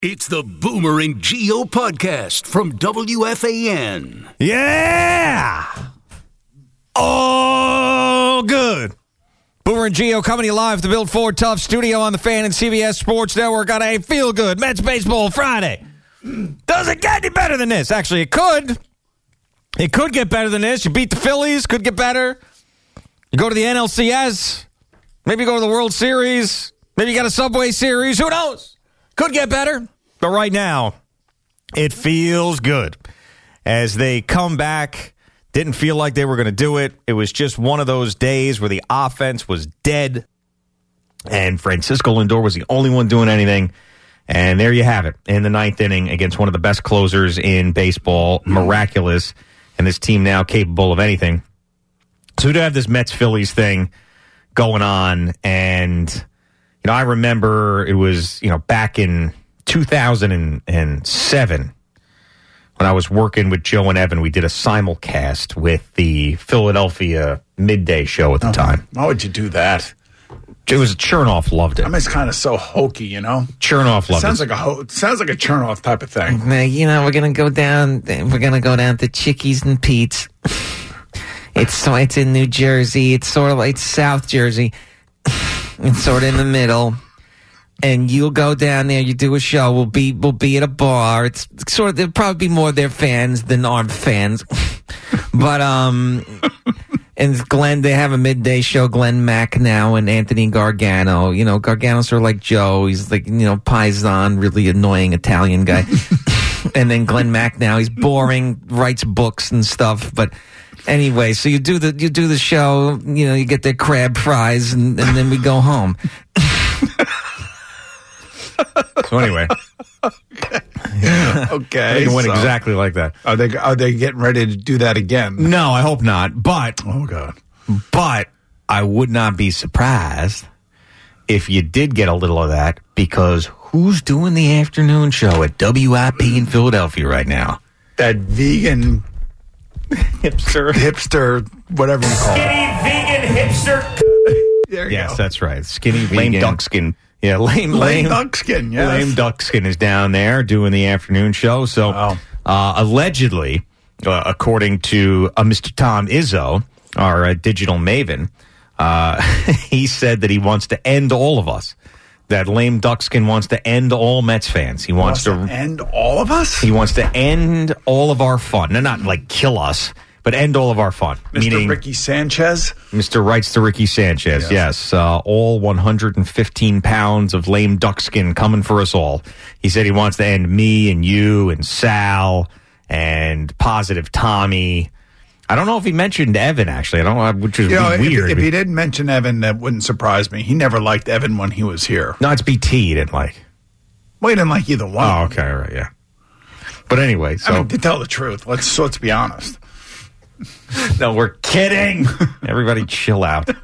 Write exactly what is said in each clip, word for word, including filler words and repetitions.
It's the Boomer and Gio podcast from W F A N. Yeah! Oh, good. Boomer and Gio coming to you live at the Built Ford Tough studio on the Fan and C B S Sports Network on a feel-good Mets Baseball Friday. Doesn't get any better than this. Actually, it could. It could get better than this. You beat the Phillies, could get better. You go to the N L C S. Maybe you go to the World Series. Maybe you got a Subway Series. Who knows? Could get better. But right now, it feels good. As they come back, didn't feel like they were going to do it. It was just one of those days where the offense was dead. And Francisco Lindor was the only one doing anything. And there you have it. In the ninth inning against one of the best closers in baseball. Miraculous. And this team now capable of anything. So we do have this Mets-Phillies thing going on. And, you know, I remember it was, you know, back in two thousand seven when I was working with Joe and Evan. We did a simulcast with the Philadelphia midday show at the uh-huh. time. Why would you do that? It was Chernoff loved it. I mean, it's kind of so hokey, you know. Chernoff loved sounds it. Like a ho- sounds like a Chernoff type of thing. Now, you know, we're gonna go down. We're gonna go down to Chickies and Pete's. It's so it's in New Jersey. It's sort of like it's South Jersey. It's sort of in the middle. And you'll go down there, you do a show, we'll be we'll be at a bar. It's sort of there'll probably be more their fans than our fans. But um and Glenn, they have a midday show, Glenn Mack now and Anthony Gargano. You know, Gargano's sort of like Joe, he's like, you know, paisan, really annoying Italian guy. And then Glenn Mack now, he's boring, writes books and stuff, but anyway, so you do the you do the show, you know, you get their crab fries and, and then we go home. So anyway, okay, okay. It went so exactly like that. Are they are they getting ready to do that again? No, I hope not. But oh god, but I would not be surprised if you did get a little of that, because who's doing the afternoon show at W I P in Philadelphia right now? That vegan hipster, hipster, whatever you call it. Skinny vegan hipster. There you yes, go. that's right. Skinny lame vegan. duckskin. Yeah, lame, lame, lame duckskin. Yes. Lame duckskin is down there doing the afternoon show. So, wow. uh, allegedly, uh, according to uh, Mister Tom Izzo, our uh, digital maven, uh, he said that he wants to end all of us. That lame duckskin wants to end all Mets fans. He wants, wants to, to end all of us. He wants to end all of our fun. No, not like kill us, but end all of our fun. Mister Meaning, Ricky Sanchez? Mister Writes to Ricky Sanchez, yes. yes uh, all one hundred fifteen pounds of lame duckskin coming for us all. He said he wants to end me and you and Sal and Positive Tommy. I don't know if he mentioned Evan, actually. I don't know, which is you know, weird. If, if he didn't mention Evan, that wouldn't surprise me. He never liked Evan when he was here. No, it's B T he didn't like. Well, he didn't like either one. Oh, okay, all right, yeah. But anyway, so. I mean, to tell the truth, let's, let's be honest. No, we're kidding. Everybody chill out. You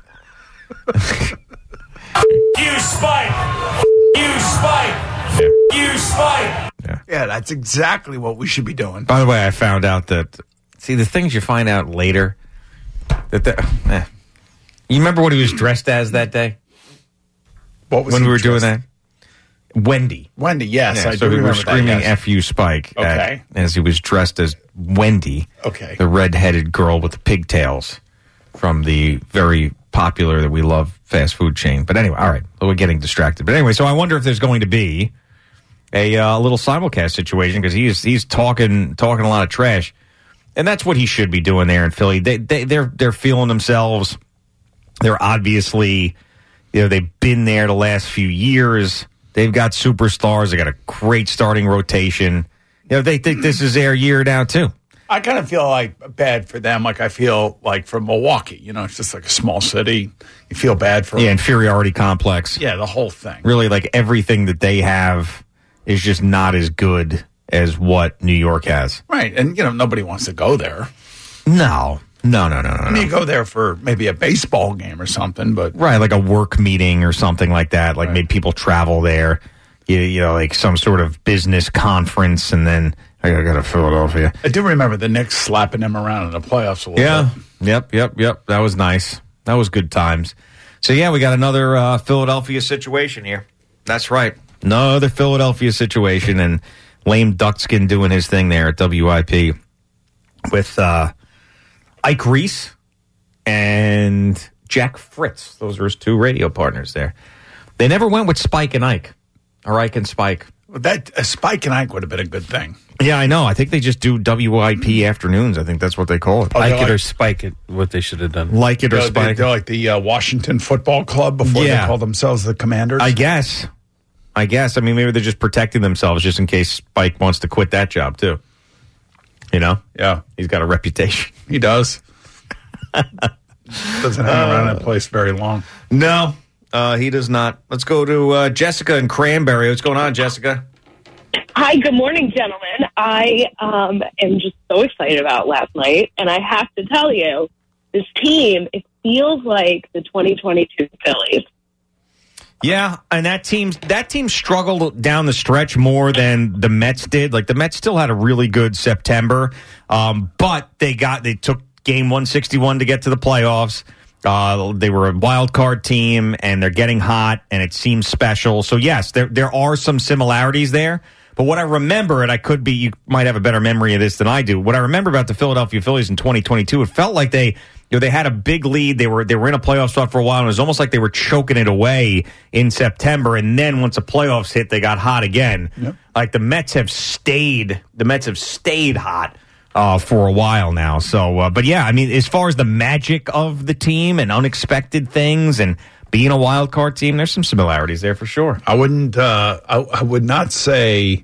spike. You spike. Yeah. You spike. Yeah. Yeah, that's exactly what we should be doing. By the way, I found out that, see, the things you find out later, that the, eh. You remember what he was dressed as that day? What was when he we were dressed? doing that? Wendy. Wendy, yes. Yeah, I so do we were remember screaming that, yes. F you Spike Okay. at, as he was dressed as Wendy, Okay. the red-headed girl with the pigtails from the very popular, that we love, fast food chain. But anyway, all right, we're getting distracted. But anyway, so I wonder if there's going to be a uh, little simulcast situation, because he's he's talking talking a lot of trash, and that's what he should be doing there in Philly. They they they're they're feeling themselves. They're obviously, you know, they've been there the last few years. They've got superstars. They got a great starting rotation. You know, they think this is their year now too. I kind of feel like bad for them, like I feel like for Milwaukee. You know, it's just like a small city. You feel bad for Yeah, them. inferiority complex. Yeah, the whole thing. Really, like everything that they have is just not as good as what New York has. Right, and you know, nobody wants to go there. No, no, no, no, no. I mean, you go there for maybe a baseball game or something, but Right, like a work meeting or something like that. Like Right. maybe people travel there. You, you know, like some sort of business conference, and then I gotta go to Philadelphia. I do remember the Knicks slapping them around in the playoffs a little Yeah. bit. Yep, yep, yep. That was nice. That was good times. So, yeah, we got another uh, Philadelphia situation here. That's right. Another Philadelphia situation, and lame Duckskin doing his thing there at W I P with uh, Ike Reese and Jack Fritz. Those were his two radio partners there. They never went with Spike and Ike, or Ike and Spike. Well, that uh, Spike and Ike would have been a good thing. Yeah, I know. I think they just do W I P afternoons. I think that's what they call it. Oh, Like it like, or spike it, what they should have done. Like it or they're, Spike. they're like the uh, Washington Football Club before Yeah. they called themselves the Commanders. I guess. I guess. I mean, maybe they're just protecting themselves just in case Spike wants to quit that job, too. You know? Yeah, He's got a reputation. he does. Doesn't hang around that place very long. No, uh, he does not. Let's go to uh, Jessica in Cranberry. What's going on, Jessica? Hi, good morning, gentlemen. I um, am just so excited about last night, and I have to tell you, this team, it feels like the twenty twenty-two Phillies. Yeah, and that team that team struggled down the stretch more than the Mets did. Like the Mets still had a really good September, um, but they got they took game one sixty-one to get to the playoffs. Uh, they were a wild card team, and they're getting hot, and it seems special. So yes, there there are some similarities there. But what I remember, and I could be, you might have a better memory of this than I do. What I remember about the Philadelphia Phillies in twenty twenty-two, it felt like they, you know, they had a big lead. They were they were in a playoff spot for a while, and it was almost like they were choking it away in September. And then once the playoffs hit, they got hot again. Yep. Like the Mets have stayed, the Mets have stayed hot uh, for a while now. So, uh, but yeah, I mean, as far as the magic of the team and unexpected things and being a wild card team, there's some similarities there for sure. I wouldn't. Uh, I, I would not say.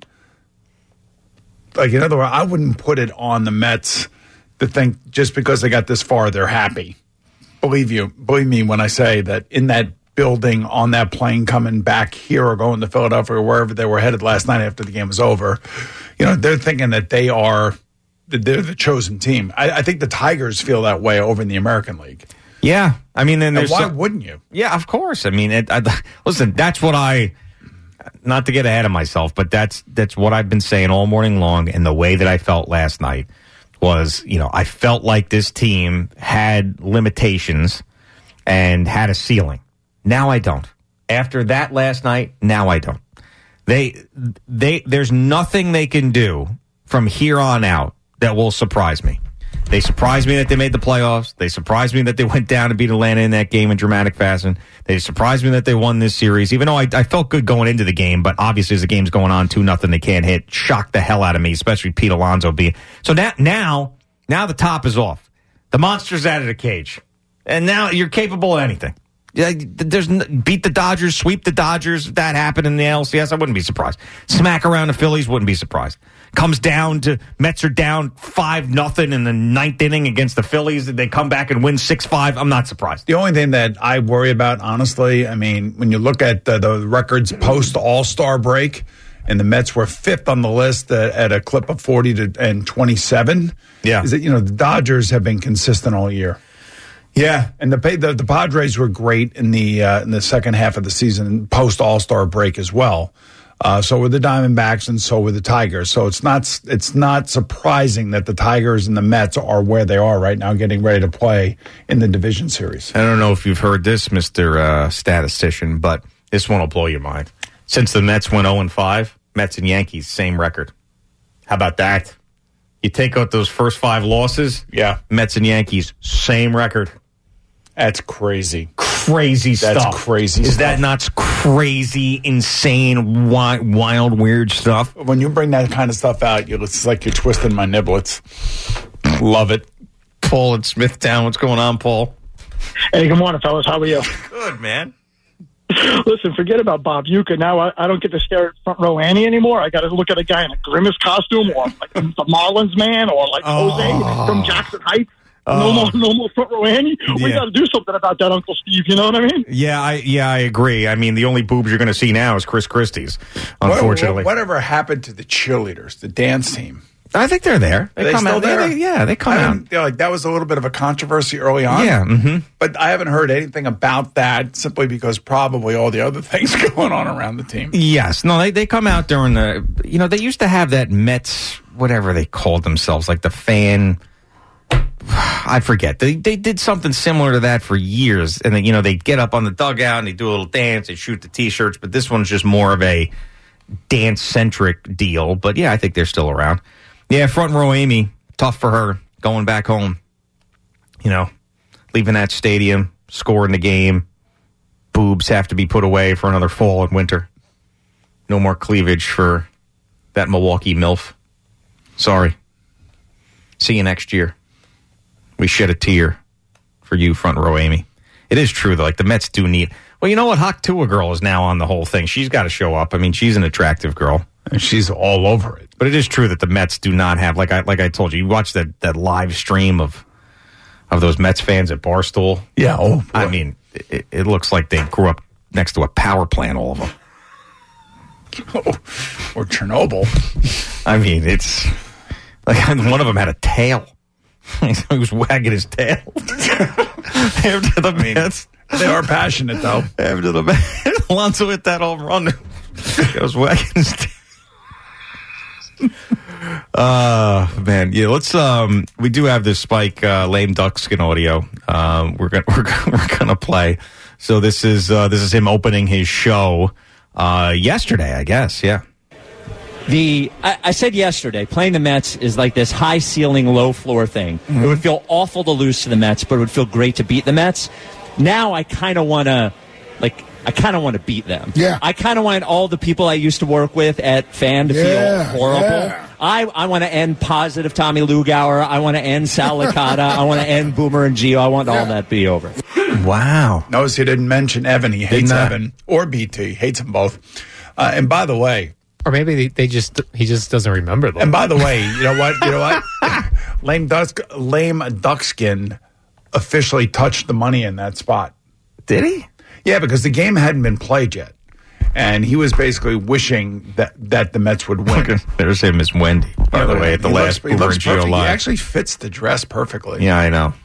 Like in other words, I wouldn't put it on the Mets to think just because they got this far, they're happy. Believe you, believe me when I say that in that building, on that plane coming back here or going to Philadelphia or wherever they were headed last night after the game was over, you know, they're thinking that they are they're the chosen team. I, I think the Tigers feel that way over in the American League. Yeah, I mean, then And there's why some- wouldn't you? Yeah, of course. I mean, it, I, listen, that's what I, not to get ahead of myself, but that's that's what I've been saying all morning long, and the way that I felt last night was, you know, I felt like this team had limitations and had a ceiling. Now I don't. After that last night, now I don't. They they there's nothing they can do from here on out that will surprise me. They surprised me that they made the playoffs. They surprised me that they went down and beat Atlanta in that game in dramatic fashion. They surprised me that they won this series, even though I, I felt good going into the game. But obviously, as the game's going on, two nothing, they can't hit. Shocked the hell out of me, especially Pete Alonso being. So now, now, now the top is off. The monster's out of the cage, and now you're capable of anything. Yeah, there's beat the Dodgers, sweep the Dodgers. If that happened in the L C S, I wouldn't be surprised. Smack around the Phillies, wouldn't be surprised. Comes down to Mets are down five nothing in the ninth inning against the Phillies. They come back and win six five. I'm not surprised. The only thing that I worry about, honestly, I mean, when you look at the, the records post All-Star break, and the Mets were fifth on the list at, at a clip of forty to and twenty-seven. Yeah, is that you know the Dodgers have been consistent all year. Yeah, and the the, the Padres were great in the uh, in the second half of the season post All-Star break as well. Uh, so were the Diamondbacks, and so were the Tigers. So it's not it's not surprising that the Tigers and the Mets are where they are right now, getting ready to play in the division series. I don't know if you've heard this, Mister Uh, statistician, but this one will blow your mind. Since the Mets went oh and five, Mets and Yankees, same record. How about that? You take out those first five losses, yeah, Mets and Yankees, same record. That's crazy. Crazy That's stuff. crazy Is stuff. that not crazy, insane, wild, wild, weird stuff? When you bring that kind of stuff out, you, it's like you're twisting my niblets. Love it. Paul in Smithtown, what's going on, Paul? Hey, good morning, fellas. How are you? Good, man. Listen, forget about Bob Uecker. Now I, I don't get to stare at front row Annie anymore. I got to look at a guy in a Grimace costume, or like the Marlins man, or like Oh. Jose from Jackson Heights. Oh. No more, no more front row Annie. We Yeah. got to do something about that, Uncle Steve. You know what I mean? Yeah, I yeah, I agree. I mean, the only boobs you're going to see now is Chris Christie's, unfortunately. What, whatever happened to the cheerleaders, the dance team? I think they're there. They, Are they come still out. They- there? they- yeah, they come I out. mean, you know, like that was a little bit of a controversy early on. Yeah, mm-hmm. But I haven't heard anything about that simply because probably all the other things going on around the team. Yes. No, they, they come out during the, you know, they used to have that Mets, whatever they called themselves, like the fan, I forget. They they did something similar to that for years. And, then, you know, they get up on the dugout and they do a little dance. They shoot the T-shirts. But this one's just more of a dance-centric deal. But, yeah, I think they're still around. Yeah, front row Amy, tough for her going back home. You know, leaving that stadium, scoring the game. Boobs have to be put away for another fall and winter. No more cleavage for that Milwaukee MILF. Sorry. See you next year. We shed a tear for you, front row Amy. It is true, though. Like, the Mets do need... Well, you know what? Hawk Tua girl is now on the whole thing. She's got to show up. I mean, she's an attractive girl. And she's all over it. But it is true that the Mets do not have... Like I like I told you, you watch that, that live stream of of those Mets fans at Barstool. Yeah, oh, boy. I mean, it, it looks like they grew up next to a power plant, all of them. Oh, or Chernobyl. I mean, it's... Like, one of them had a tail. He was wagging his tail. After the Mets. They are passionate, though. After the Mets, Alonso hit that home run. He was wagging his tail. Uh, man, yeah. Let's. Um, we do have this Spike uh, lame duckskin audio. Um, we're gonna we're, we're gonna play. So this is uh, this is him opening his show uh, yesterday, I guess. Yeah. The I, I said yesterday, playing the Mets is like this high ceiling, low floor thing. Mm-hmm. It would feel awful to lose to the Mets, but it would feel great to beat the Mets. Now I kind of want to, like, I kind of want to beat them. Yeah. I kind of want all the people I used to work with at Fan to yeah, feel horrible. Yeah. I, I want to end positive Tommy Lugauer. I want to end Sal Licata. I want to end Boomer and Gio. I want yeah. all that to be over. Wow. Notice he didn't mention Evan. He hates Evan or B T. Hates them both. Uh, and by the way, or maybe they, they just he just doesn't remember them. And by the way, you know what? You know what? Lame duck, lame duckskin officially touched the money in that spot. Did he? Yeah, because the game hadn't been played yet, and he was basically wishing that, that the Mets would win. There's him as Wendy, by yeah, the way, at the last Boomer and Gio Live. He actually fits the dress perfectly. Yeah, I know.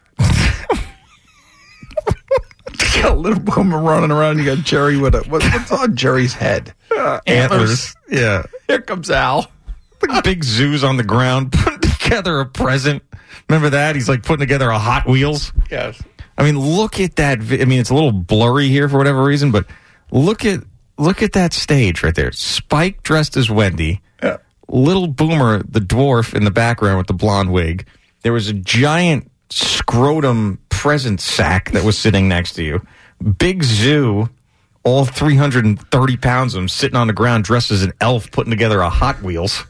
You got a little Boomer running around. You got Jerry with a what, what's on Jerry's head? Uh, antlers. antlers. Yeah. Here comes Al. Like big zoos on the ground, putting together a present. Remember that? He's like putting together a Hot Wheels. Yes. I mean, look at that. Vi- I mean, it's a little blurry here for whatever reason, but look at look at that stage right there. Spike dressed as Wendy. Yeah. Little Boomer, the dwarf, in the background with the blonde wig. There was a giant scrotum present sack that was sitting next to you. Big zoo, all three hundred thirty pounds of them sitting on the ground dressed as an elf putting together a Hot Wheels.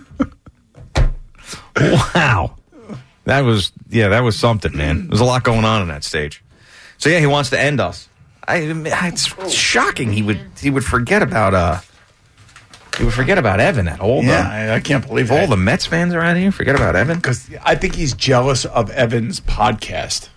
Wow. That was, yeah, that was something, man. There's a lot going on in that stage. So, yeah, he wants to end us. I, it's shocking he would he would forget about uh he would forget about Evan at all. Yeah, I, I can't believe all that. the Mets fans around here forget about Evan, because I think he's jealous of Evan's podcast.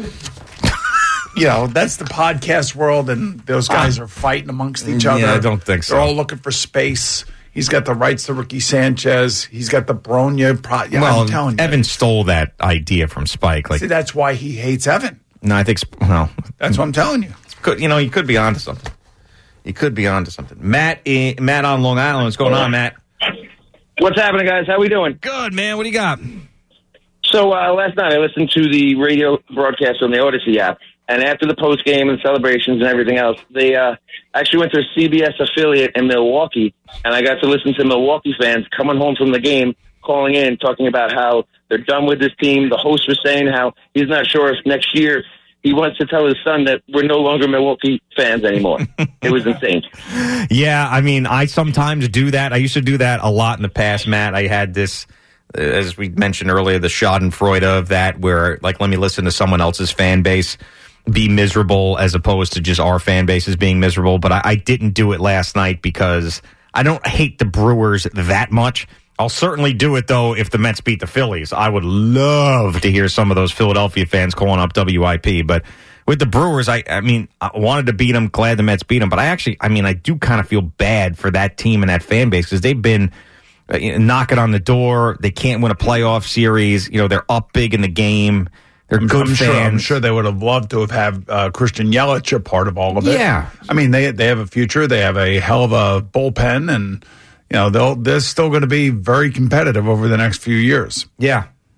You know, that's the podcast world, and those guys are fighting amongst each other. Yeah, I don't think so. They're all looking for space. He's got the rights to Ricky Sanchez. He's got the Bronya. Pro- yeah, well, I'm telling you. Evan stole that idea from Spike. Like, See, that's why he hates Evan. No, I think, well. That's what I'm telling you. Could, you know, he could be onto something. He could be onto something. Matt, eh, Matt on Long Island. What's going on, Matt? What's happening, guys? How we doing? Good, man. What do you got? So uh, last night I listened to the radio broadcast on the Odyssey app, and after the post game and celebrations and everything else, they uh, actually went to a C B S affiliate in Milwaukee, and I got to listen to Milwaukee fans coming home from the game, calling in, talking about how they're done with this team. The host was saying how he's not sure if next year he wants to tell his son that we're no longer Milwaukee fans anymore. It was insane. Yeah, I mean, I sometimes do that. I used to do that a lot in the past, Matt. I had this, as we mentioned earlier, the schadenfreude of that, where, like, let me listen to someone else's fan base be miserable as opposed to just our fan bases being miserable. But I, I didn't do it last night because I don't hate the Brewers that much. I'll certainly do it, though, if the Mets beat the Phillies. I would love to hear some of those Philadelphia fans calling up W I P. But with the Brewers, I, I mean, I wanted to beat them, glad the Mets beat them. But I actually, I mean, I do kind of feel bad for that team and that fan base because they've been uh, you know, knocking on the door. They can't win a playoff series. You know, they're up big in the game. They're I'm, good I'm fans. Sure, I'm sure they would have loved to have had uh, Christian Yelich a part of all of it. Yeah. I mean, they they have a future. They have a hell of a bullpen, and you know they'll they're still going to be very competitive over the next few years. Yeah,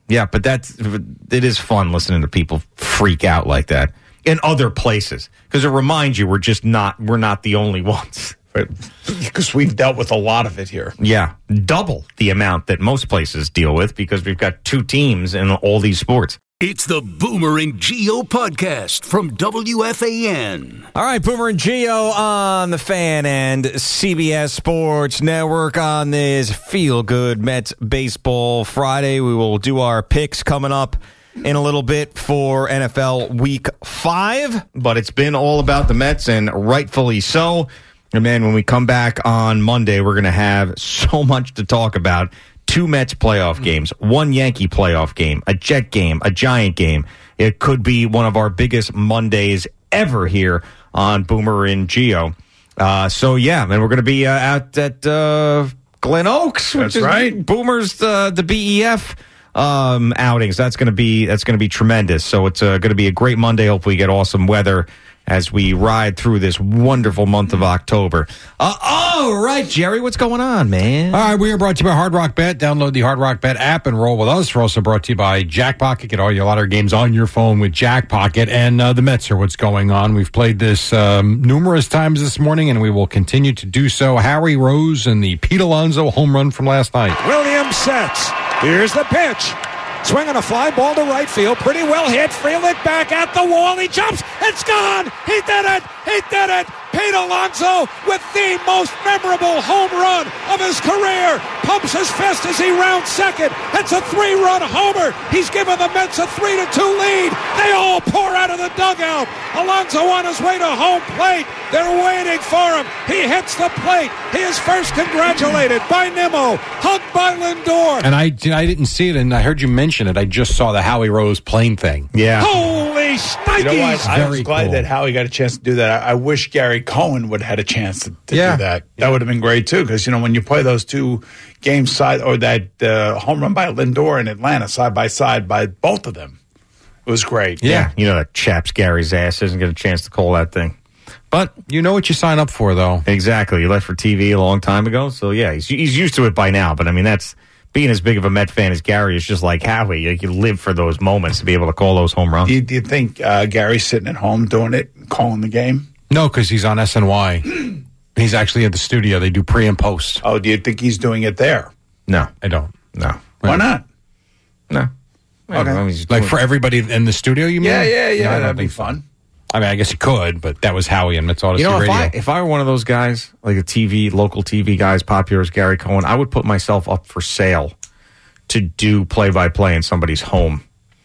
Yeah, but that's it is fun listening to people freak out like that in other places because it reminds you we're just not we're not the only ones. Because we've dealt with a lot of it here. Yeah, double the amount that most places deal with because we've got two teams in all these sports. It's the Boomer and Geo podcast from W F A N. All right, Boomer and Geo on the Fan and C B S Sports Network on this Feel Good Mets Baseball Friday. We will do our picks coming up in a little bit for N F L Week five, but it's been all about the Mets, and rightfully so. And man, when we come back on Monday, we're going to have so much to talk about. Two Mets playoff games, one Yankee playoff game, a Jet game, a Giant game. It could be one of our biggest Mondays ever here on Boomer and Geo. Uh, so, yeah, and we're going to be uh, out at uh, Glen Oaks. Which That's is right. Boomer's uh, the B E F um, outings. That's going to be that's going to be tremendous. So it's uh, going to be a great Monday. Hopefully, we get awesome weather as we ride through this wonderful month of October. Uh, all right, Jerry, what's going on, man? All right, we are brought to you by Hard Rock Bet. Download the Hard Rock Bet app and roll with us. We're also brought to you by Jackpocket. Get all your lottery games on your phone with Jackpocket. And uh, the Mets are what's going on. We've played this um, numerous times this morning, and we will continue to do so. Harry Rose and the Pete Alonso home run from last night. Williams sets. Here's the pitch. Swinging a fly ball to right field. Pretty well hit. Freeland back at the wall. He jumps. It's gone. He did it. He did it. Pete Alonso with the most memorable home run of his career. Pumps his fist as he rounds second. It's a three-run homer. He's given the Mets a three to two lead. They all pour out of the dugout. Alonso on his way to home plate. They're waiting for him. He hits the plate. He is first congratulated by Nimmo, hugged by Lindor. And I, I didn't see it, and I heard you mention it. I just saw the Howie Rose plane thing. Yeah. Holy shnikes. You know what? I was Very glad cool. that Howie got a chance to do that. I, I wish Gary Cohen would have had a chance to, to Yeah. do that. That would have been great, too, because, you know, when you play those two games side, or that uh, home run by Lindor in Atlanta side by side by both of them, it was great. Yeah, you know that chaps Gary's ass doesn't get a chance to call that thing. But you know what you sign up for, though. Exactly. You left for T V a long time ago, so yeah, he's he's used to it by now. But I mean, that's being as big of a Met fan as Gary is just like Howie. You, you live for those moments to be able to call those home runs. Do you, do you think uh, Gary's sitting at home doing it, calling the game? No, because he's on S N Y. He's actually at the studio. They do pre and post. Oh, do you think he's doing it there? No, I don't. No. Why not? No. Okay. Well, he's Like doing- for everybody in the studio, you mean? Yeah, yeah, yeah. No, I don't that'd be think so. fun. I mean, I guess he could, but that was Howie and Mets Odyssey You know, if Radio. I if I were one of those guys, like a T V, local T V guys, popular as Gary Cohen, I would put myself up for sale to do play by play in somebody's home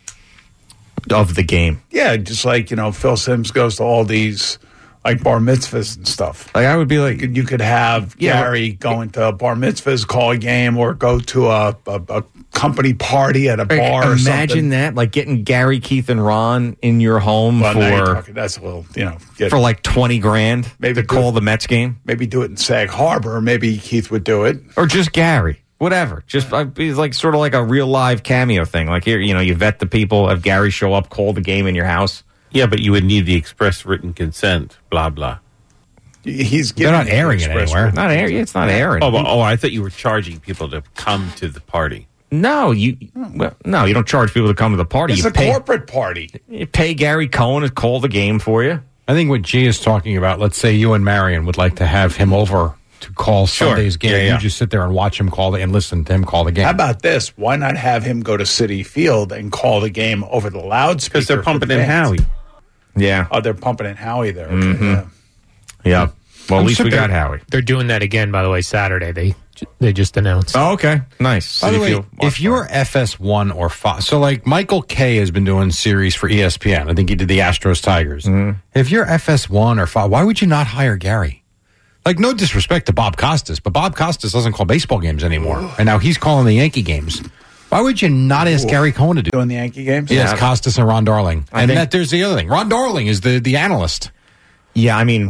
of the game. Yeah, just like, you know, Phil Simms goes to all these like bar mitzvahs and stuff. Like I would be like, You could, you could have Yeah, Gary going to bar mitzvahs, call a game, or go to a, a, a company party at a bar or imagine something. that, like getting Gary, Keith, and Ron in your home Well, now you're for talking, that's a little, you know, get, for like twenty grand Maybe to do call it. the Mets game, maybe do it in Sag Harbor. Maybe Keith would do it. or just Gary, whatever. Just I'd be like sort of like a real live cameo thing. Like here, you know, you vet the people, have Gary show up, call the game in your house. Yeah, but you would need the express written consent, blah, blah. He's They're not giving you airing it express anywhere. written Not air, it's not airing. Oh, but, oh, I thought you were charging people to come to the party. No, you well, no, you don't charge people to come to the party. It's you a pay, corporate party. you pay Gary Cohen to call the game for you. I think what G is talking about, let's say you and Marion would like to have him over to call Sure. Sunday's game. Yeah, yeah. You just sit there and watch him call it and listen to him call the game. How about this? Why not have him go to Citi Field and call the game over the loudspeaker? Because they're for pumping the in fans? Howie. Yeah, Oh, they're pumping in Howie there. Mhm. Yeah. yeah. Well, at I'm least sure we got they're- Howie. They're doing that again, by the way, Saturday. They they just announced. Oh, okay, nice. By the Citi way, Field, watch if you're F S one or Fox, so like Michael Kay has been doing series for E S P N. I think he did the Astros Tigers. Mm-hmm. If you're F S one or Fox, why would you not hire Gary? Like, no disrespect to Bob Costas, but Bob Costas doesn't call baseball games anymore, and now he's calling the Yankee games. Why would you not ask Gary Cohen to do Doing the Yankee games? Yes, Yeah. Costas and Ron Darling. I and think- that there's the other thing. Ron Darling is the, the analyst. Yeah, I mean,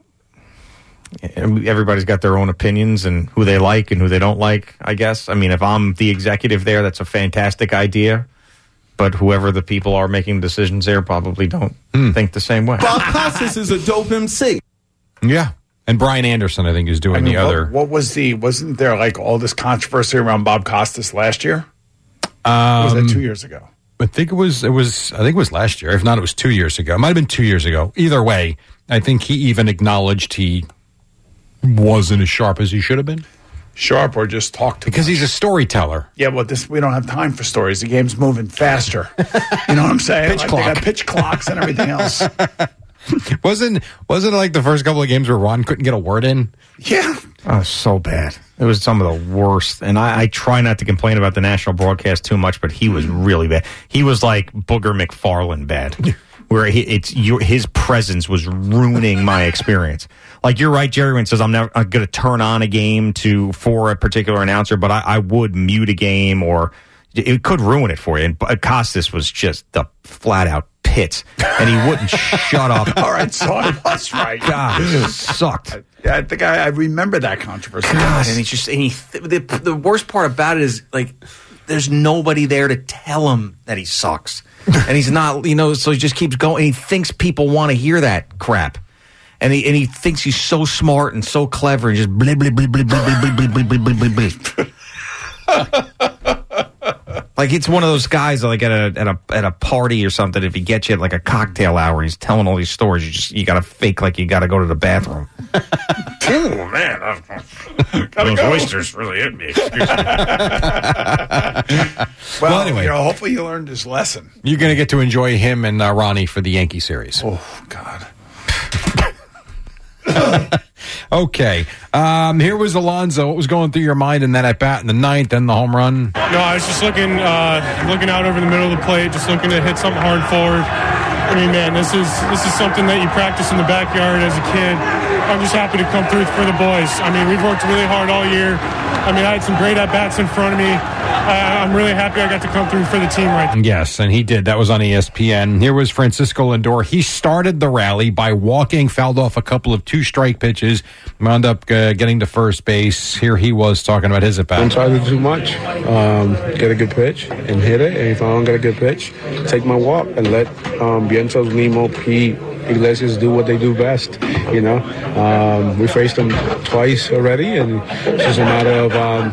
everybody's got their own opinions and who they like and who they don't like, I guess. I mean, if I'm the executive there, that's a fantastic idea. But whoever the people are making decisions there probably don't think the same way. Bob Costas is a dope M C. Yeah. And Brian Anderson, I think, is doing I mean, the what, other. what was the? Wasn't there like all this controversy around Bob Costas last year? Um, was that two years ago? I think it was. It was. I think it was last year. If not, it was two years ago. It might have been two years ago. Either way, I think he even acknowledged he wasn't as sharp as he should have been. Sharp or just talk to because much. He's a storyteller. Yeah, well, this we don't have time for stories. The game's moving faster. You know what I'm saying? Pitch like clock. They got pitch clocks and everything else. wasn't wasn't it like the first couple of games where Ron couldn't get a word in? Yeah. Oh, so bad. It was some of the worst. And I, I try not to complain about the national broadcast too much, but he was really bad. He was like Booger McFarlane bad, where he, it's your, his presence was ruining my experience. Like, you're right, Jerry, when it says I'm never going to turn on a game to for a particular announcer, but I, I would mute a game, or it could ruin it for you. And Costas was just the flat out pits, and he wouldn't shut up. All right, so I was right. God, it sucked. Yeah, I think I, I remember that controversy. God, and he's just and he th- the the worst part about it is, like, there's nobody there to tell him that he sucks, and he's not, you know, so he just keeps going. And he thinks people want to hear that crap, and he and he thinks he's so smart and so clever, and just blah blah blah blah blah blah blah blah blah blah blah blah. Like, it's one of those guys, like, at a at a at a party or something. If he gets you at like a cocktail hour, and he's telling all these stories. You just you got to fake like you got to go to the bathroom. Oh, man. Those go. oysters really hit me. Excuse me. Well, Well, anyway. you know, hopefully you learned his lesson. You're going to get to enjoy him and uh, Ronnie for the Yankee series. Oh, God. Okay. Um, here was Alonso. What was going through your mind in that at bat in the ninth and the home run? No, I was just looking, uh, looking out over the middle of the plate, just looking to hit something hard forward. I mean, man, this is this is something that you practice in the backyard as a kid. I'm just happy to come through for the boys. I mean, we've worked really hard all year. I mean, I had some great at-bats in front of me. I, I'm really happy I got to come through for the team right there. Yes, and he did. That was on E S P N. Here was Francisco Lindor. He started the rally by walking, fouled off a couple of two-strike pitches, wound up uh, getting to first base. Here he was talking about his at-bat. Don't try to do too much. Um, get a good pitch and hit it. And if I don't get a good pitch, take my walk and let um, Vientos, Nemo, Pete, Iglesias do what they do best. You know, um, we faced them twice already, and it's just a matter of um,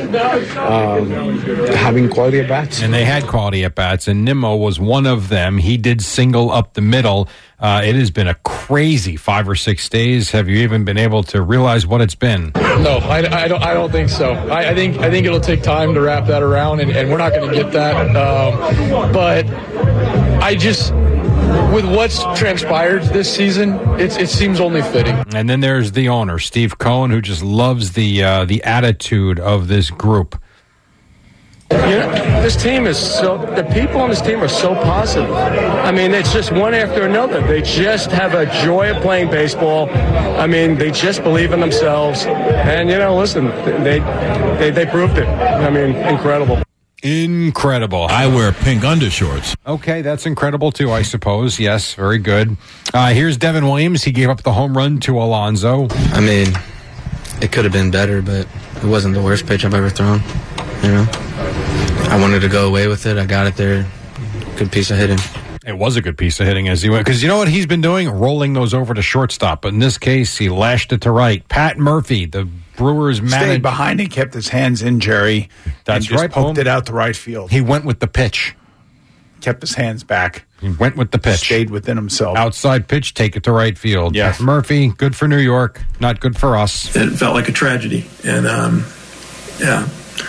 um, having quality at bats. And they had quality at bats, and Nimmo was one of them. He did single up the middle. Uh, it has been a crazy five or six days. Have you even been able to realize what it's been? No, I, I don't. I don't think so. I, I think I think it'll take time to wrap that around, and, and we're not going to get that. Um, but I just, with what's transpired this season, it's, it seems only fitting. And then there's the owner, Steve Cohen, who just loves the uh, the attitude of this group. You know, this team is so, the people on this team are so positive. I mean, it's just one after another. They just have a joy of playing baseball. I mean, they just believe in themselves. And, you know, listen, they they, they proved it. I mean, incredible. Incredible. I wear pink undershorts. Okay, that's incredible too, I suppose. Yes, very good. Uh, here's Devin Williams. He gave up the home run to Alonso. I mean, it could have been better, but it wasn't the worst pitch I've ever thrown. You know, I wanted to go away with it. I got it there. Good piece of hitting. It was a good piece of hitting as he went. Because you know what he's been doing? Rolling those over to shortstop. But in this case, he lashed it to right. Pat Murphy, the Brewers manager. Stayed behind and kept his hands in, Jerry. That's and just right, poked Boom. it out to right field. He went with the pitch. Kept his hands back. He went with the pitch. Stayed within himself. Outside pitch, take it to right field. Yes. Pat Murphy, good for New York, not good for us. It felt like a tragedy. And, um, yeah.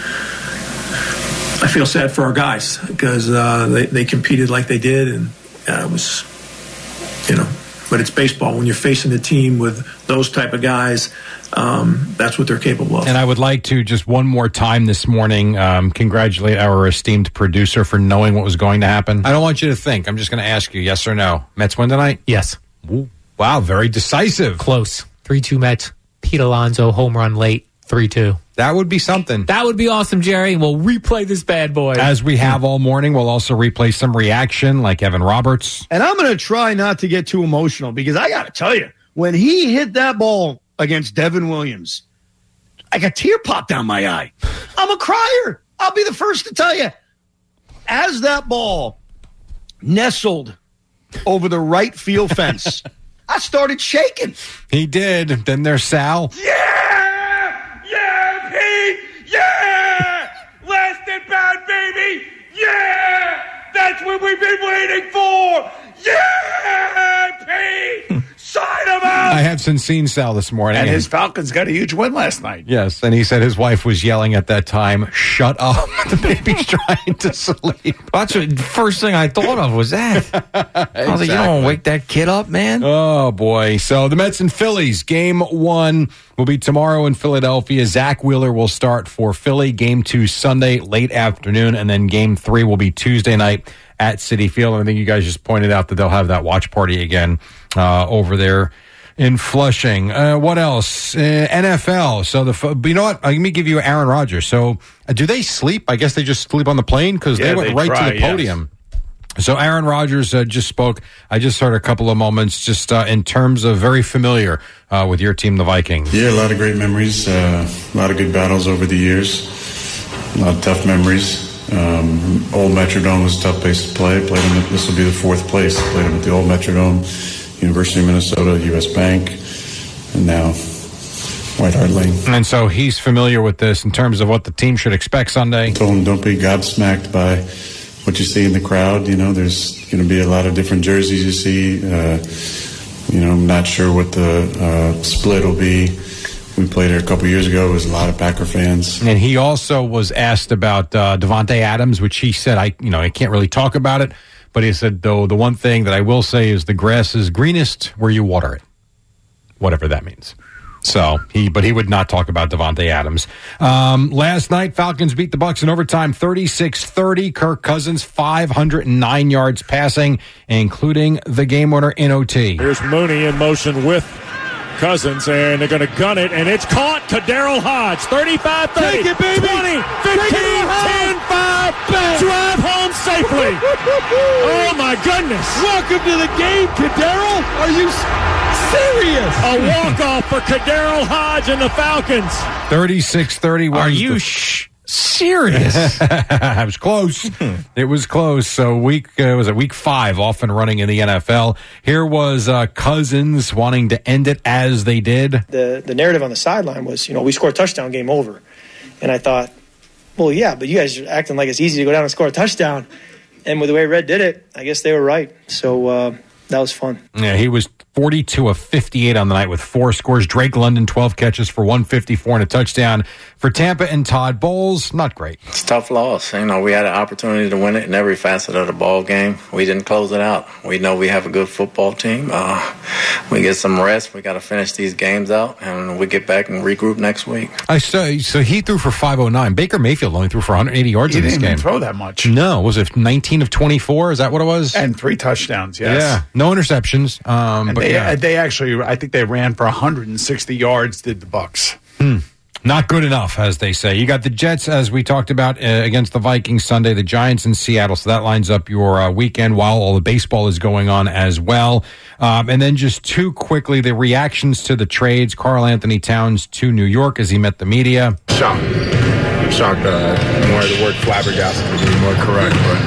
I feel sad for our guys because uh, they, they competed like they did, and uh, it was, you know, but it's baseball. When you're facing a team with those type of guys, um, that's what they're capable of. And I would like to just one more time this morning um, congratulate our esteemed producer for knowing what was going to happen. I don't want you to think. I'm just going to ask you, yes or no. Mets win tonight? Yes. Ooh, wow, very decisive. Close. three two Mets. Pete Alonso, home run late. three two. That would be something. That would be awesome, Jerry. We'll replay this bad boy. As we have all morning, we'll also replay some reaction like Evan Roberts. And I'm going to try not to get too emotional because I got to tell you, when he hit that ball against Devin Williams, I got tear popped down my eye. I'm a crier. I'll be the first to tell you. As that ball nestled over the right field fence, I started shaking. He did. Then there's Sal. Yeah! Yeah, Pete! Yeah! Last at bat, baby! what we've been waiting for. Yeah, Pete! Sign him out! I have seen Sal this morning. And his Falcons got a huge win last night. Yes, and he said his wife was yelling at that time, shut up. The baby's trying to sleep. That's the first thing I thought of was that. Exactly. I was like, you don't want to wake that kid up, man. Oh, boy. So the Mets and Phillies, game one will be tomorrow in Philadelphia. Zach Wheeler will start for Philly. Game two Sunday, late afternoon, and then game three will be Tuesday night at Citi Field. And I think you guys just pointed out that they'll have that watch party again uh, over there in Flushing. Uh, what else? Uh, N F L. So the you know what? Uh, let me give you Aaron Rodgers. So uh, do they sleep? I guess they just sleep on the plane because Yeah, they went they right try, to the podium. Yes. So Aaron Rodgers uh, just spoke. I just heard a couple of moments just uh, in terms of very familiar uh, with your team, the Vikings. Yeah, a lot of great memories. Uh, a lot of good battles over the years. A lot of tough memories. Um, old Metrodome was a tough place to play. Played them. This will be the fourth place. Played them at the old Metrodome, University of Minnesota, U S Bank, and now White Hart Lane. And so he's familiar with this in terms of what the team should expect Sunday. I told him, don't be gobsmacked by what you see in the crowd. You know, there's going to be a lot of different jerseys you see. Uh, you know, I'm not sure what the uh, split will be. We played here a couple years ago. It was a lot of Packer fans. And he also was asked about uh, Devontae Adams, which he said, I, you know, I can't really talk about it. But he said, though, the one thing that I will say is the grass is greenest where you water it, whatever that means. So he, but he would not talk about Devontae Adams. Um, last night, Falcons beat the Bucs in overtime, thirty-six thirty. Kirk Cousins, five hundred nine yards passing, including the game winner in O T. Here's Mooney in motion with Cousins, and they're going to gun it, and it's caught to Daryl Hodge. thirty-five thirty. Take it, baby. twenty, fifteen, ten, five. Drive home safely. Oh, my goodness. Welcome to the game, Kadero. Are you serious? A walk-off for Kadero Hodge and the Falcons. thirty-six thirty. Are you sh- serious? I was close. It was close. So week uh, was it week five, off and running in the N F L. Here was uh, Cousins wanting to end it as they did. The the narrative on the sideline was, you know, we score a touchdown, game over. And I thought, well, yeah, but you guys are acting like it's easy to go down and score a touchdown. And with the way Red did it, I guess they were right. So uh, that was fun. Yeah, he was forty-two of fifty-eight on the night with four scores. Drake London, twelve catches for one fifty-four and a touchdown. For Tampa and Todd Bowles, not great. It's a tough loss. You know, we had an opportunity to win it in every facet of the ball game. We didn't close it out. We know we have a good football team. Uh, we get some rest. We got to finish these games out, and we get back and regroup next week. I saw, so he threw for five oh nine. Baker Mayfield only threw for one hundred eighty yards He in this didn't game. even throw that much. No, was it nineteen of twenty-four? Is that what it was? And three touchdowns, yes. Yeah, no interceptions. Um, And but they, yeah. they actually, I think they ran for one hundred sixty yards, did the Bucs. Hmm. Not good enough, as they say. You got the Jets, as we talked about, uh, against the Vikings Sunday, the Giants in Seattle. So that lines up your uh, weekend while all the baseball is going on as well. Um, and then just too quickly, the reactions to the trades. Karl Anthony Towns to New York as he met the media. Shocked. Shocked. Uh, more the word flabbergasted would be more correct, but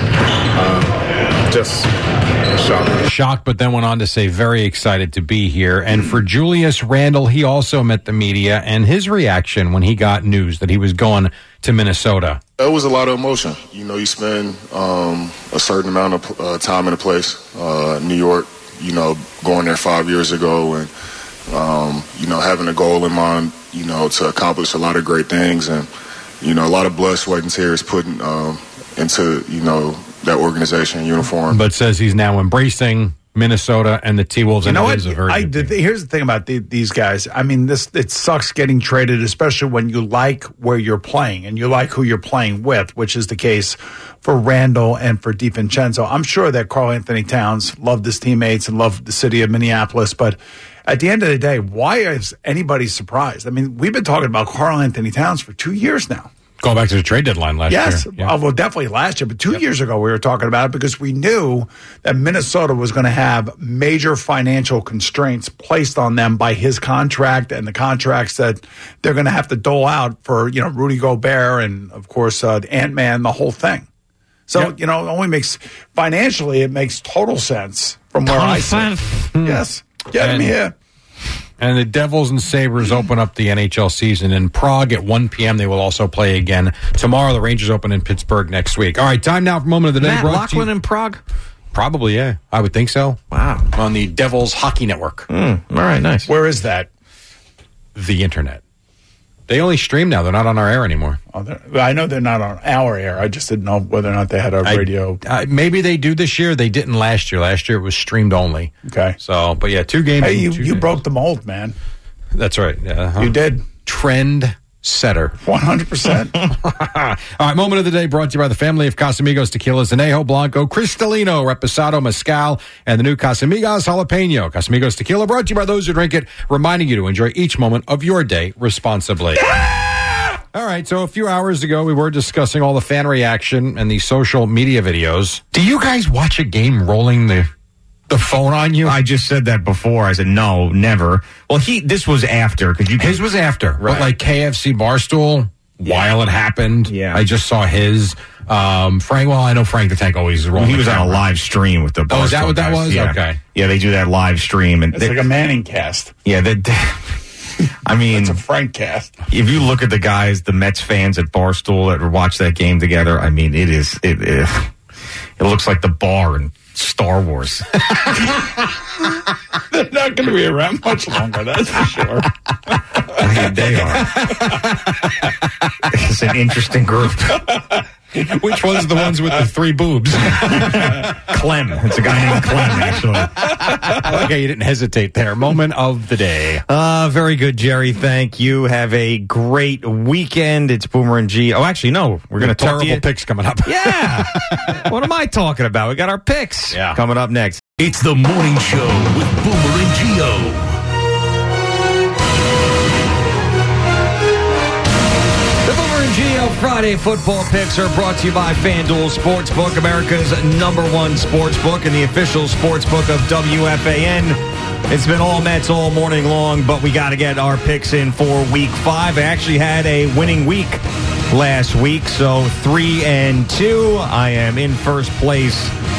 uh, just shocked. Shocked, but then went on to say very excited to be here. And for Julius Randle, he also met the media, and his reaction when he got news that he was going to Minnesota. It was a lot of emotion. You know, you spend um, a certain amount of uh, time in a place, uh, New York, you know, going there five years ago and, um, you know, having a goal in mind, you know, to accomplish a lot of great things. And, you know, a lot of blood, sweat, and tears put um, into, you know, that organization uniform. But says he's now embracing Minnesota and the T-Wolves. You and know it what? is a very I, good the, here's the thing about the, these guys. I mean, this it sucks getting traded, especially when you like where you're playing and you like who you're playing with, which is the case for Randall and for DiVincenzo. I'm sure that Karl Anthony Towns loved his teammates and loved the city of Minneapolis, but at the end of the day, why is anybody surprised? I mean, we've been talking about Karl Anthony Towns for two years now. Going back to the trade deadline last yes, year. Yes, well, definitely last year, but two yep. years ago we were talking about it because we knew that Minnesota was going to have major financial constraints placed on them by his contract and the contracts that they're going to have to dole out for, you know, Rudy Gobert and, of course, uh, Ant-Man, the whole thing. So, yep. you know, it only makes, financially, it makes total sense from where total I sit. Yes, get him here. And the Devils and Sabres open up the N H L season in Prague at one p.m. They will also play again tomorrow. The Rangers open in Pittsburgh next week. All right, time now for Moment of the Day. Matt Loughlin in Prague? Probably, yeah. I would think so. Wow. On the Devils Hockey Network. Mm, all right, nice. Where is that? The internet. They only stream now. They're not on our air anymore. Oh, I know they're not on our air. I just didn't know whether or not they had a I, radio. Uh, maybe they do this year. They didn't last year. Last year it was streamed only. Okay. So, but yeah, two games. Hey, you, two you games. broke the mold, man. That's right. Yeah, uh-huh. You did. Trend setter. one hundred percent. All right, Moment of the Day brought to you by the family of Casamigos Tequilas, Anejo Blanco, Cristalino, Reposado Mezcal, and the new Casamigos Jalapeno. Casamigos Tequila brought to you by those who drink it, reminding you to enjoy each moment of your day responsibly. All right, so a few hours ago, we were discussing all the fan reaction and the social media videos. Do you guys watch a game rolling the the phone on you? I just said that before. I said, no, never. Well, he this was after. Cause you his was after. Right. But like K F C Barstool, yeah. while it happened, yeah. I just saw his. Um, Frank, well, I know Frank the Tank always rolling. He was camera. on a live stream with the Barstool Oh, is that what that guys. was? Yeah. Okay. Yeah, they do that live stream. and It's they, like a Manning cast. Yeah, that. I mean, it's a Frank cast. If you look at the guys, the Mets fans at Barstool that watch that game together, I mean, it is it it, it looks like the bar in Star Wars. They're not going to be around much longer, that's for sure. I mean, they are. It's an interesting group. Which one's the ones with the three boobs? Clem. It's a guy named Clem, actually. Okay, you didn't hesitate there. Moment of the day. Uh, very good, Jerry. Thank you. Have a great weekend. It's Boomer and G. Oh, actually, no. We're going to talk terrible to you. picks coming up. Yeah. What am I talking about? We got our picks yeah. coming up next. It's the morning show with Boomer and Gio. Geo Friday football picks are brought to you by FanDuel Sportsbook, America's number one sportsbook and the official sportsbook of W F A N. It's been all Mets all morning long, but we got to get our picks in for week five. I actually had a winning week last week, so three and two. I am in first place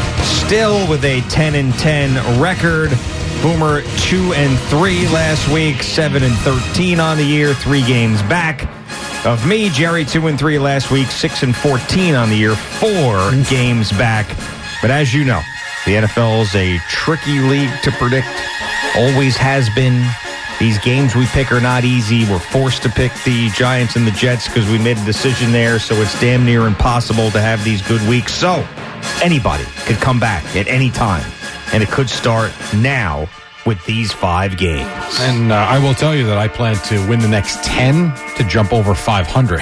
still with a ten and ten record. Boomer two and three last week, seven and thirteen on the year, three games back of me. Jerry two and three last week, six and fourteen on the year, four games back. But as you know, the N F L is a tricky league to predict. Always has been. These games we pick are not easy. We're forced to pick the Giants and the Jets because we made a decision there, so it's damn near impossible to have these good weeks. So anybody could come back at any time, and it could start now with these five games. And uh, I will tell you that I plan to win the next ten to jump over five hundred.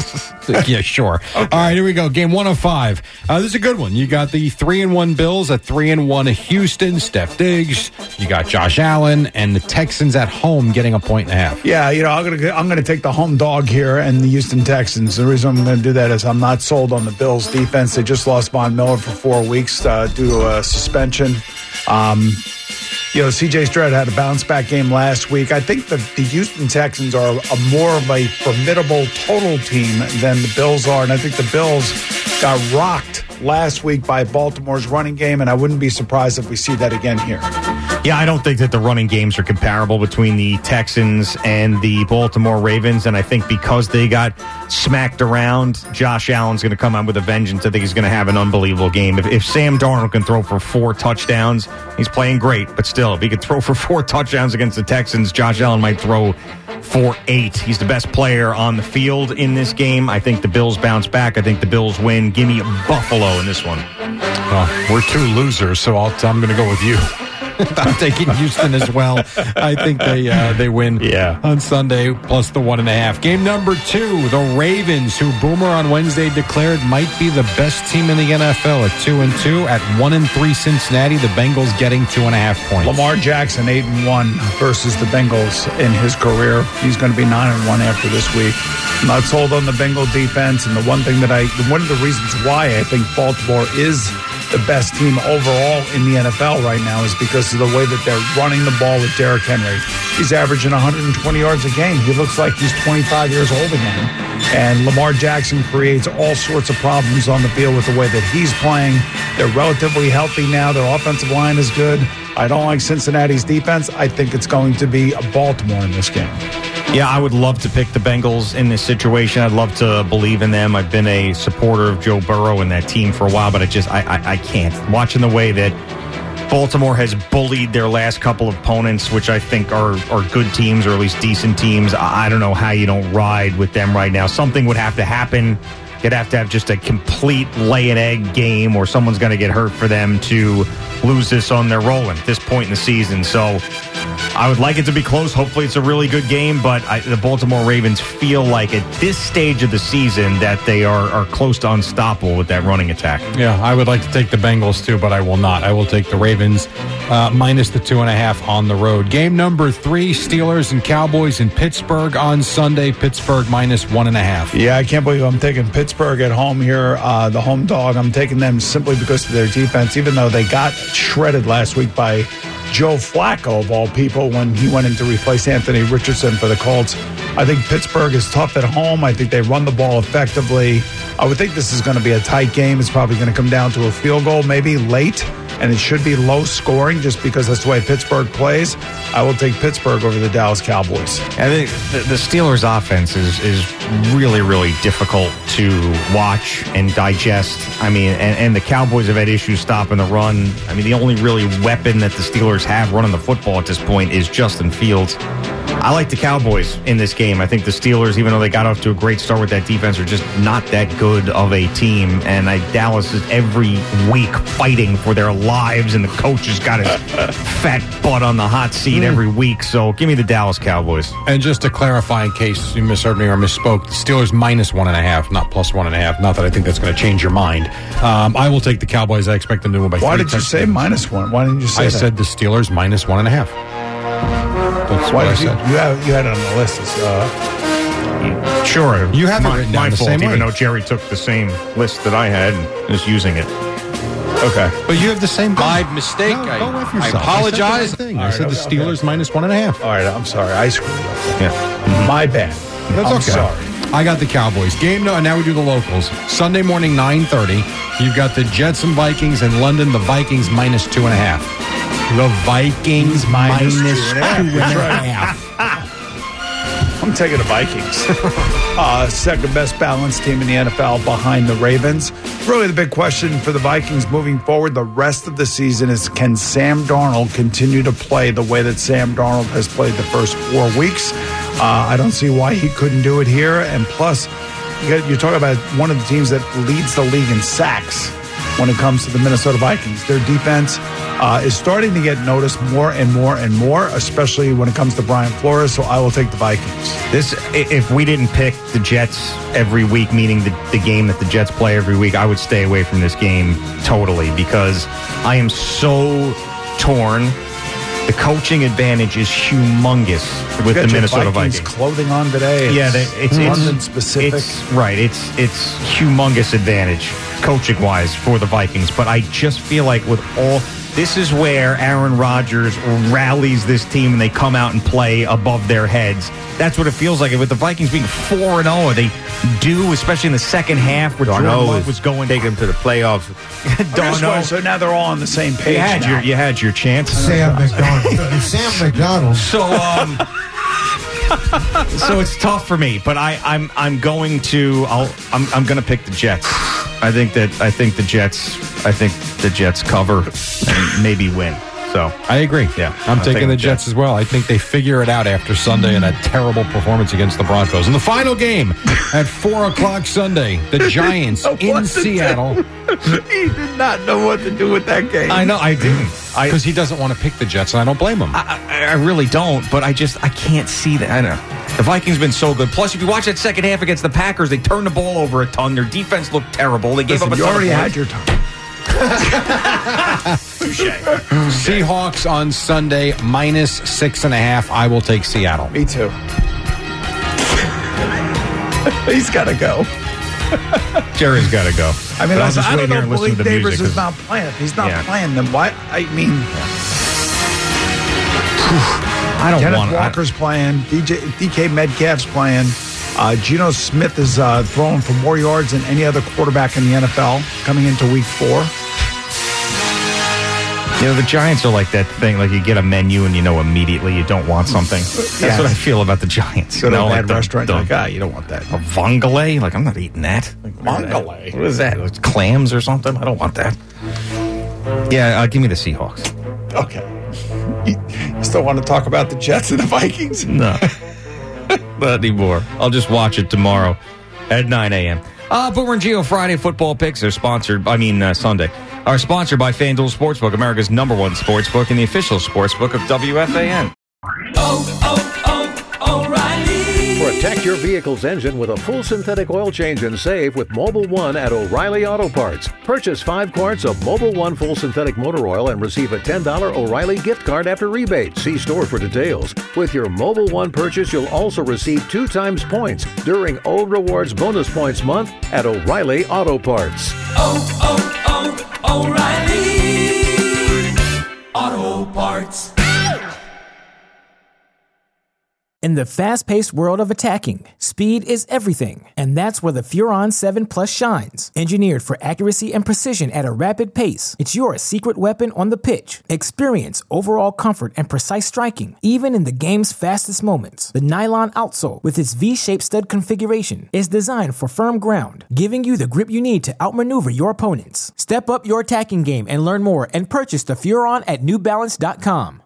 Yeah, sure. Okay. All right, here we go. Game one of five. Uh, this is a good one. You got the three and one Bills at three and one Houston. Steph Diggs. You got Josh Allen and the Texans at home getting a point and a half. Yeah, you know, I'm gonna I'm gonna take the home dog here and the Houston Texans. The reason I'm gonna do that is I'm not sold on the Bills defense. They just lost Von Miller for four weeks uh, due to a suspension. Um, You know, C J Stroud had a bounce-back game last week. I think that the Houston Texans are a more of a formidable total team than the Bills are, and I think the Bills got rocked last week by Baltimore's running game, and I wouldn't be surprised if we see that again here. Yeah, I don't think that the running games are comparable between the Texans and the Baltimore Ravens, and I think because they got smacked around, Josh Allen's going to come out with a vengeance. I think he's going to have an unbelievable game. If, if Sam Darnold can throw for four touchdowns, he's playing great, but still, if he could throw for four touchdowns against the Texans, Josh Allen might throw for eight. He's the best player on the field in this game. I think the Bills bounce back. I think the Bills win. Give me Buffalo in this one. Well, we're two losers, so I'll, I'm going to go with you. I'm taking Houston as well. I think they uh, they win yeah. on Sunday, plus the one and a half. Game number two, the Ravens, who Boomer on Wednesday declared might be the best team in the N F L at two and two. At one and three Cincinnati, the Bengals getting two and a half points. Lamar Jackson eight and one versus the Bengals in his career. He's going to be nine and one after this week. I'm not sold on the Bengal defense, and the one thing that I, one of the reasons why I think Baltimore is the best team overall in the N F L right now is because of the way that they're running the ball with Derrick Henry. He's averaging one hundred twenty yards a game. He looks like he's twenty-five years old again. And Lamar Jackson creates all sorts of problems on the field with the way that he's playing. They're relatively healthy now. Their offensive line is good. I don't like Cincinnati's defense. I think it's going to be Baltimore in this game. Yeah, I would love to pick the Bengals in this situation. I'd love to believe in them. I've been a supporter of Joe Burrow and that team for a while, but I just I, I, I can't. Watching the way that Baltimore has bullied their last couple of opponents, which I think are, are good teams or at least decent teams, I, I don't know how you don't ride with them right now. Something would have to happen. You'd have to have just a complete lay an egg game or someone's going to get hurt for them to lose this on their rolling at this point in the season. So I would like it to be close. Hopefully it's a really good game, but I, the Baltimore Ravens feel like at this stage of the season that they are, are close to unstoppable with that running attack. Yeah, I would like to take the Bengals too, but I will not. I will take the Ravens uh, minus the two and a half on the road. Game number three, Steelers and Cowboys in Pittsburgh on Sunday. Pittsburgh minus one and a half. Yeah, I can't believe I'm taking Pittsburgh at home here, uh, the home dog. I'm taking them simply because of their defense, even though they got shredded last week by Joe Flacco, of all people, when he went in to replace Anthony Richardson for the Colts. I think Pittsburgh is tough at home. I think they run the ball effectively. I would think this is going to be a tight game. It's probably going to come down to a field goal, maybe late, and it should be low scoring just because that's the way Pittsburgh plays. I will take Pittsburgh over the Dallas Cowboys. I think the, the Steelers' offense is is really, really difficult to watch and digest. I mean, and, and the Cowboys have had issues stopping the run. I mean, the only really weapon that the Steelers have running the football at this point is Justin Fields. I like the Cowboys in this game. I think the Steelers, even though they got off to a great start with that defense, are just not that good of a team. And I, Dallas is every week fighting for their lives, and the coach has got his fat butt on the hot seat every week. So give me the Dallas Cowboys. And just to clarify, in case you misheard me or misspoke, the Steelers minus one and a half, not plus one and a half. Not that I think that's going to change your mind. Um, I will take the Cowboys. I expect them to win by Why three did you say minus one? Why didn't you say I that? said the Steelers minus one and a half. That's Why what I did you, said. you, have, you had it on the list. As, uh, Sure. You have it my, written down my the fault, same even way. though Jerry took the same list that I had and is using it. Okay. But you have the same thing. My mistake. No, I, go away from I yourself. apologize. I said the, right thing. I All said right, the okay, Steelers okay. minus one and a half. all right, I'm sorry. I screwed up. Yeah. My bad. That's I'm okay. sorry. I got the Cowboys. Game no, and now we do the locals. Sunday morning, nine thirty. You've got the Jets and Vikings in London. The Vikings minus two and a half. The Vikings minus, minus two and a half. Two and a half. I'm taking the Vikings. uh, second best balanced team in the N F L behind the Ravens. Really the big question for the Vikings moving forward the rest of the season is, can Sam Darnold continue to play the way that Sam Darnold has played the first four weeks? Uh, I don't see why he couldn't do it here. And plus, you got, you're talking about one of the teams that leads the league in sacks when it comes to the Minnesota Vikings. Their defense uh, is starting to get noticed more and more and more, especially when it comes to Brian Flores, so I will take the Vikings. This, if we didn't pick the Jets every week, meaning the, the game that the Jets play every week, I would stay away from this game totally because I am so torn. The coaching advantage is humongous with the Minnesota Vikings. Vikings clothing on today. It's yeah, they, it's London it's specific. It's, right, it's it's humongous advantage coaching wise for the Vikings. But I just feel like with all this is where Aaron Rodgers rallies this team and they come out and play above their heads. That's what it feels like. With the Vikings being four and zero, they do, especially in the second half, where Jordan Love was going, take them to the playoffs. Darno. So now they're all on the same page. You had now. your you had your chance. Sam McDonald. Sam McDonald. So um, so it's tough for me, but I I'm I'm going to I'll I'm I'm going to pick the Jets. I think that I think the Jets I think the Jets cover and maybe win. So I agree. Yeah, I'm I'm taking taking the the Jets as well. I think they figure it out after Sunday and a terrible performance against the Broncos. And the final game at four o'clock Sunday, the Giants in Seattle. He did not know what to do with that game. I know I didn't. Because he doesn't want to pick the Jets, and I don't blame him. I, I, I really don't, but I just I can't see that. I don't know. The Vikings been so good. Plus, if you watch that second half against the Packers, they turned the ball over a ton. Their defense looked terrible. They gave Listen, up a you ton already of had points. your time. Seahawks on Sunday, minus six and a half. I will take Seattle. Me too. He's got to go. Jerry's got to go. I mean, But I'll listen, just I wait don't here know and if listen to Malik the Davis music, is 'cause- not playing. If he's not Yeah. playing, then why? I mean, I don't Kenneth want Walker's playing. D J, D K Metcalf's playing. Uh, Geno Smith is uh, throwing for more yards than any other quarterback in the N F L coming into week four. You know, the Giants are like that thing, like you get a menu and you know immediately you don't want something. That's Yeah. what I feel about the Giants. Go to you know, a bad like the- restaurant, the- you're like, ah, you don't want that. A vongole? Like, I'm not eating that. Like, Vongole? What is that? It's clams or something? I don't want that. Yeah, uh, give me the Seahawks. Okay. You, you still want to talk about the Jets and the Vikings? No. Not anymore. I'll just watch it tomorrow at nine a.m. Uh, Boomer and Geo Friday football picks are sponsored, I mean, uh, Sunday, are sponsored by FanDuel Sportsbook, America's number one sportsbook and the official sportsbook of W F A N. Oh, oh, oh, O'Reilly. Protect your vehicle's engine with a full synthetic oil change and save with Mobile One at O'Reilly Auto Parts. Purchase five quarts of Mobile One full synthetic motor oil and receive a ten dollars O'Reilly gift card after rebate. See store for details. With your Mobile One purchase, you'll also receive two times points during O Rewards Bonus Points Month at O'Reilly Auto Parts. Oh, oh, oh, O'Reilly Auto Parts. In the fast-paced world of attacking, speed is everything, and that's where the Furon seven Plus shines. Engineered for accuracy and precision at a rapid pace, it's your secret weapon on the pitch. Experience overall comfort and precise striking, even in the game's fastest moments. The nylon outsole, with its V-shaped stud configuration, is designed for firm ground, giving you the grip you need to outmaneuver your opponents. Step up your attacking game and learn more and purchase the Furon at New Balance dot com.